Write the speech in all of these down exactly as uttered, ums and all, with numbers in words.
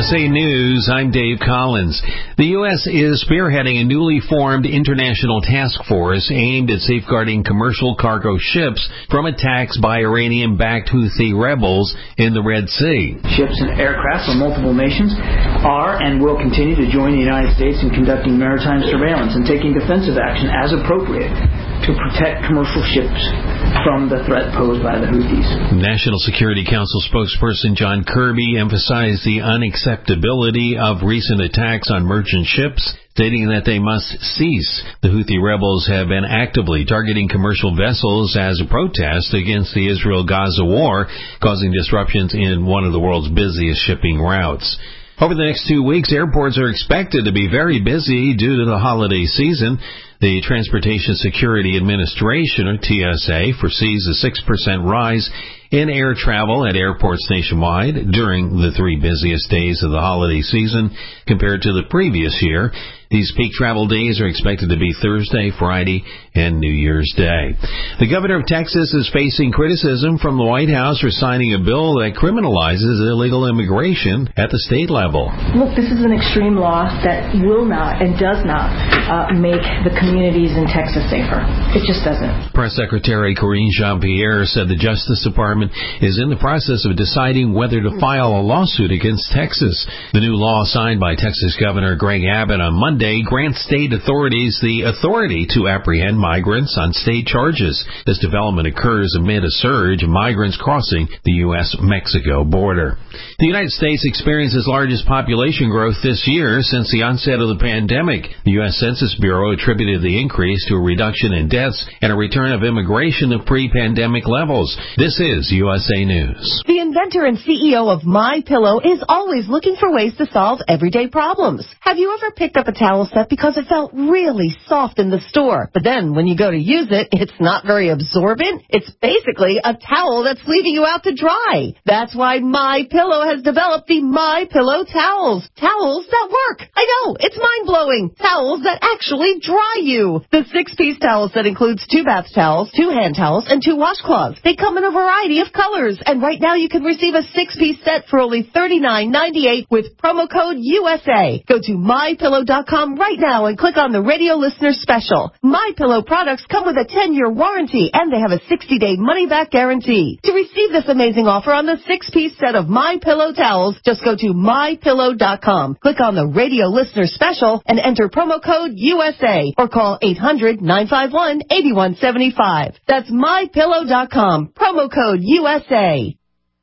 S A News, I'm Dave Collins. The U S is spearheading a newly formed international task force aimed at safeguarding commercial cargo ships from attacks by Iranian-backed Houthi rebels in the Red Sea. Ships and aircraft from multiple nations are and will continue to join the United States in conducting maritime surveillance and taking defensive action as appropriate to protect commercial ships from the threat posed by the Houthis. National Security Council spokesperson John Kirby emphasized the unacceptability of recent attacks on merchant ships, stating that they must cease. The Houthi rebels have been actively targeting commercial vessels as a protest against the Israel-Gaza war, causing disruptions in one of the world's busiest shipping routes. Over the next two weeks, airports are expected to be very busy due to the holiday season. The Transportation Security Administration, or T S A, foresees a six percent rise in air travel at airports nationwide during the three busiest days of the holiday season compared to the previous year. These peak travel days are expected to be Thursday, Friday, and New Year's Day. The governor of Texas is facing criticism from the White House for signing a bill that criminalizes illegal immigration at the state level. Look, this is an extreme law that will not and does not uh, make the communities in Texas safer. It just doesn't. Press Secretary Karine Jean-Pierre said the Justice Department is in the process of deciding whether to file a lawsuit against Texas. The new law signed by Texas Governor Greg Abbott on Monday grants state authorities the authority to apprehend migrants on state charges. This development occurs amid a surge of migrants crossing the U S Mexico border. The United States experienced its largest population growth this year since the onset of the pandemic. The U S Census Bureau attributed the increase to a reduction in deaths and a return of immigration to pre-pandemic levels. This is U S A News. The inventor and C E O of MyPillow is always looking for ways to solve everyday problems. Have you ever picked up a towel set because it felt really soft in the store, but then when you go to use it, it's not very absorbent? It's basically a towel that's leaving you out to dry. That's why MyPillow has developed the MyPillow towels. Towels that work. I know, it's mind-blowing. Towels that actually dry you. The six-piece towel set includes two bath towels, two hand towels, and two washcloths. They come in a variety of colors, and right now you can receive a six-piece set for only thirty-nine ninety-eight with promo code U S A. Go to my pillow dot com right now and click on the radio listener special. MyPillow products come with a ten-year warranty and they have a sixty-day money-back guarantee. To receive this amazing offer on the six-piece set of MyPillow towels, just go to my pillow dot com, click on the radio listener special, and enter promo code U S A or call eight hundred nine five one eight one seven five. That's my pillow dot com, promo code U S A.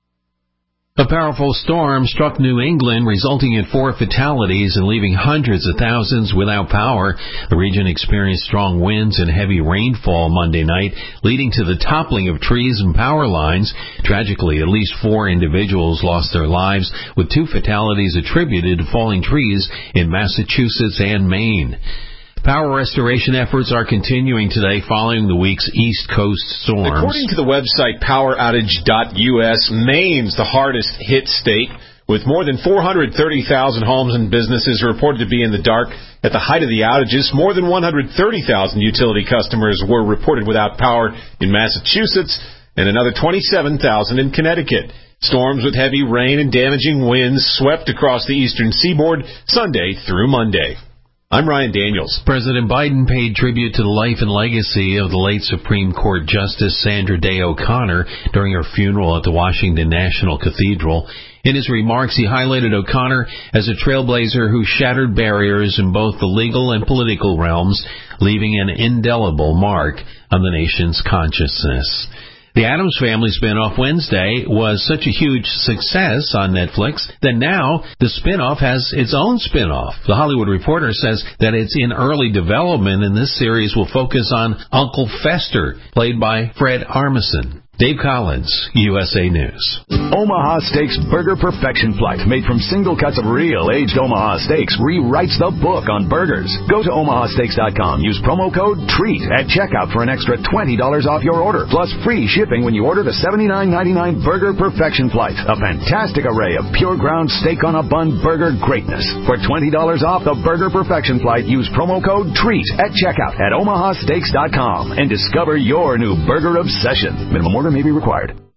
A powerful storm struck New England, resulting in four fatalities and leaving hundreds of thousands without power. The region experienced strong winds and heavy rainfall Monday night, leading to the toppling of trees and power lines. Tragically, at least four individuals lost their lives, with two fatalities attributed to falling trees in Massachusetts and Maine. Power restoration efforts are continuing today following the week's East Coast storms. According to the website power outage dot U S, Maine's the hardest hit state, with more than four hundred thirty thousand homes and businesses reported to be in the dark. At the height of the outages, more than one hundred thirty thousand utility customers were reported without power in Massachusetts and another twenty-seven thousand in Connecticut. Storms with heavy rain and damaging winds swept across the eastern seaboard Sunday through Monday. I'm Ryan Daniels. President Biden paid tribute to the life and legacy of the late Supreme Court Justice Sandra Day O'Connor during her funeral at the Washington National Cathedral. In his remarks, he highlighted O'Connor as a trailblazer who shattered barriers in both the legal and political realms, leaving an indelible mark on the nation's consciousness. The Addams Family spinoff Wednesday was such a huge success on Netflix that now the spinoff has its own spinoff. The Hollywood Reporter says that it's in early development, and this series will focus on Uncle Fester, played by Fred Armisen. Dave Collins, U S A News. Omaha Steaks Burger Perfection Flight, made from single cuts of real aged Omaha steaks, rewrites the book on burgers. Go to omaha steaks dot com. Use promo code TREAT at checkout for an extra twenty dollars off your order, plus free shipping when you order the seventy-nine ninety-nine Burger Perfection Flight. A fantastic array of pure ground steak on a bun burger greatness. For twenty dollars off the Burger Perfection Flight, use promo code TREAT at checkout at omaha steaks dot com and discover your new burger obsession. Minimum order may be required.